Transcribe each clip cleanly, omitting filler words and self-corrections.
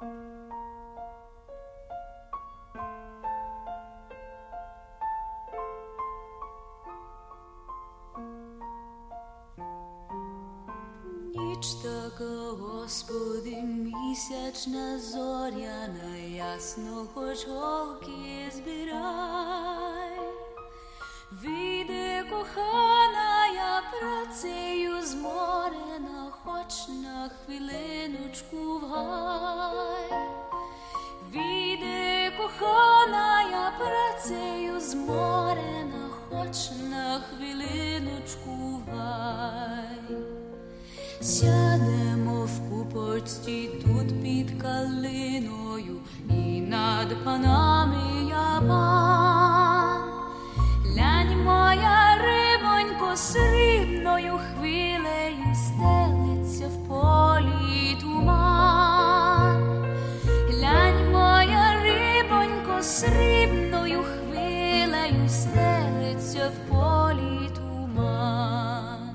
Ніч така, Господи, місячна зоряна, ясно, хоч голки збирай. Вийди, кохана, я працею зморена, хоч на хвилиночку в гай. Вийди, кохана, я працею зморена, хоч на хвилиночку в гай. Сядемо в купочці тут під калиною, і над панами я пан. Глянь, моя рибонько, срібною хвилею стелиться в полі туман. Глянь, моя рибонько, срібною хвилею стелиться в полі туман.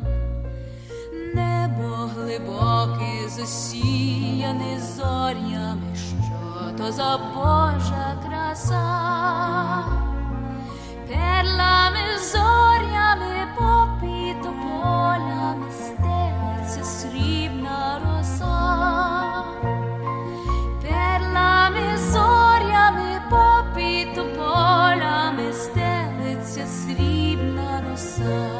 Небо глибоке, засіяне зорями, що то за Божа краса. Перлами, зорями, попід полями стелиться срібна роса. Перлами, зорями, попід полями стелиться срібна роса.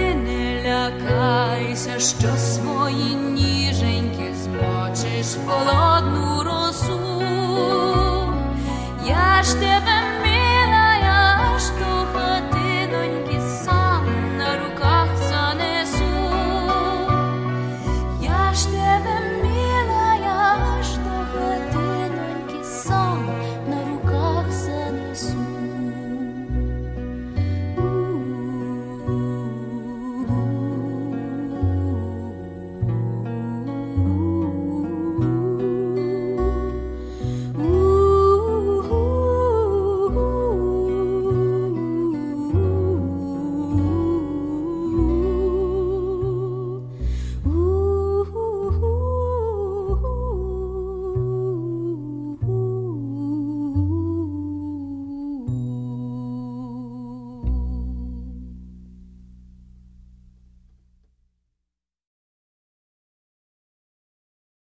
Лякайся, що свої ніженьки змочиш в полоні.